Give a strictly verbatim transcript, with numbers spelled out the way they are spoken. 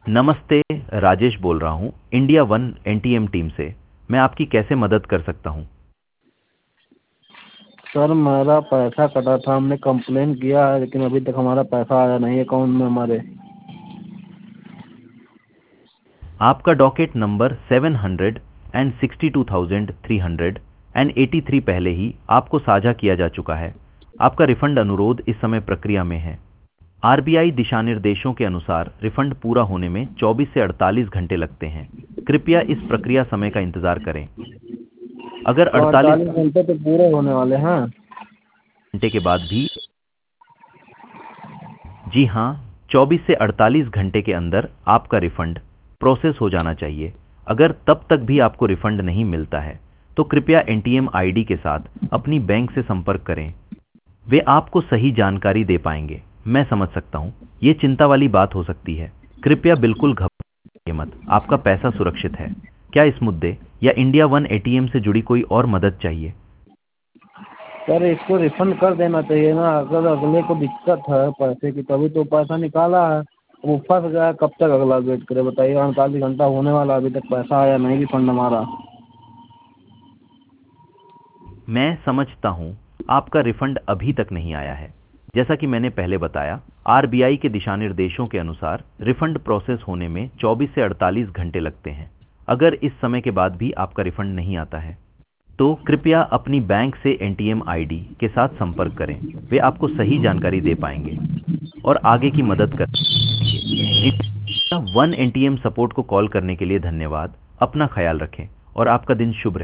नमस्ते, राजेश बोल रहा हूँ इंडिया वन एनटीएम टीम से। मैं आपकी कैसे मदद कर सकता हूँ? सर मेरा पैसा कटा था, हमने कंप्लेन किया है लेकिन अभी तक हमारा पैसा आया नहीं अकाउंट में हमारे। आपका docket number seven hundred and sixty two thousand three hundred and eighty three पहले ही आपको साझा किया जा चुका है। आपका रिफंड अनुरोध इस समय प्रक्रिया में है। आरबीआई दिशानिर्देशों के अनुसार रिफंड पूरा होने में चौबीस से अड़तालीस घंटे लगते हैं। कृपया इस प्रक्रिया समय का इंतजार करें। अगर तो अड़तालीस अड़तालीस घंटे तो पूरे होने वाले हैं। घंटे के बाद भी, जी हाँ, चौबीस से अड़तालीस घंटे के अंदर आपका रिफंड प्रोसेस हो जाना चाहिए। अगर तब तक भी आपको रिफंड नहीं मिलता है तो कृपया एनटीएम आईडी के साथ अपनी बैंक से संपर्क करें। वे आपको सही जानकारी दे पाएंगे। मैं समझ सकता हूँ, ये चिंता वाली बात हो सकती है। कृपया बिल्कुल घबराइए मत, आपका पैसा सुरक्षित है। क्या इस मुद्दे या इंडिया वन एटीएम से जुड़ी कोई और मदद चाहिए? सर इसको रिफंड कर देना चाहिए ना, अगर अगले को दिक्कत है पैसे की तभी तो पैसा निकाला है। वो फंस गया, कब तक अगला वेट करे बताइए। अड़तालीस घंटा होने वाला, अभी तक पैसा आया नहीं रिफंड हमारा। मैं समझता हूँ, आपका रिफंड अभी तक नहीं आया है। जैसा कि मैंने पहले बताया, आरबीआई के दिशानिर्देशों के अनुसार रिफंड प्रोसेस होने में चौबीस से अड़तालीस घंटे लगते हैं। अगर इस समय के बाद भी आपका रिफंड नहीं आता है तो कृपया अपनी बैंक से एनटीएम आईडी के साथ संपर्क करें। वे आपको सही जानकारी दे पाएंगे और आगे की मदद करेंगे। वन एनटीएम सपोर्ट को कॉल करने के लिए धन्यवाद। अपना ख्याल रखें और आपका दिन शुभ रहे।